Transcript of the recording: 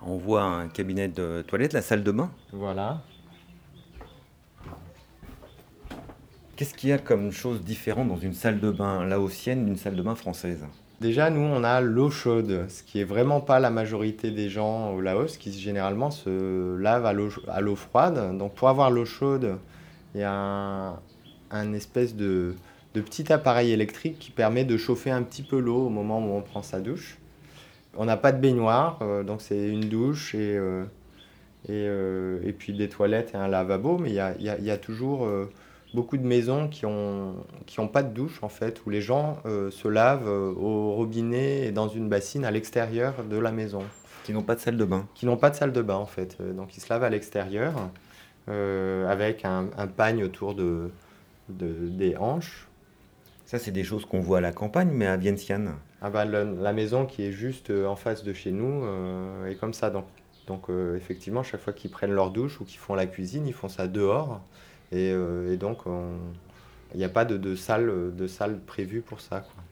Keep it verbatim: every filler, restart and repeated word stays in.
On voit un cabinet de toilette, la salle de bain. Voilà. Qu'est-ce qu'il y a comme chose différente dans une salle de bain laotienne d'une salle de bain française? Déjà, nous, on a l'eau chaude, ce qui est vraiment pas la majorité des gens au Laos, qui généralement se lavent à l'eau, à l'eau froide. Donc, pour avoir l'eau chaude, il y a un, un espèce de, de petit appareil électrique qui permet de chauffer un petit peu l'eau au moment où on prend sa douche. On n'a pas de baignoire, euh, donc c'est une douche et, euh, et, euh, et puis des toilettes et un lavabo, mais il y a, il y a- il y a toujours euh, beaucoup de maisons qui ont, qui ont pas de douche en fait, où les gens euh, se lavent euh, au robinet et dans une bassine à l'extérieur de la maison, Qui n'ont pas de salle de bain. qui n'ont pas de salle de bain en fait. Euh, Donc ils se lavent à l'extérieur euh, avec un, un pagne autour de, de- des hanches. Ça, c'est des choses qu'on voit à la campagne, mais à Vientiane. Ah bah, le- la maison qui est juste euh, en face de chez nous euh, est comme ça. Donc, donc euh, effectivement, chaque fois qu'ils prennent leur douche ou qu'ils font la cuisine, ils font ça dehors. Et, euh, et donc, on- il n'y a pas de, de salle, de salle prévue pour ça, quoi.